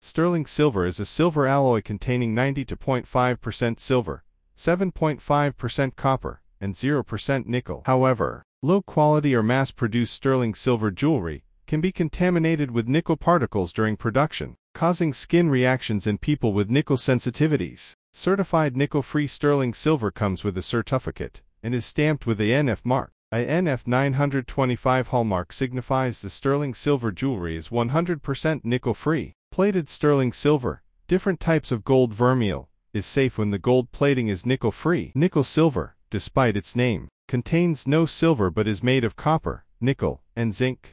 Sterling silver is a silver alloy containing 90.5% silver, 7.5% copper, and 0% nickel. However, low-quality or mass-produced sterling silver jewelry can be contaminated with nickel particles during production, causing skin reactions in people with nickel sensitivities. Certified nickel-free sterling silver comes with a certificate and is stamped with the NF mark. A NF 925 hallmark signifies the sterling silver jewelry is 100% nickel-free. Plated sterling silver, different types of gold vermeil, is safe when the gold plating is nickel-free. Nickel silver, despite its name, contains no silver but is made of copper, nickel, and zinc.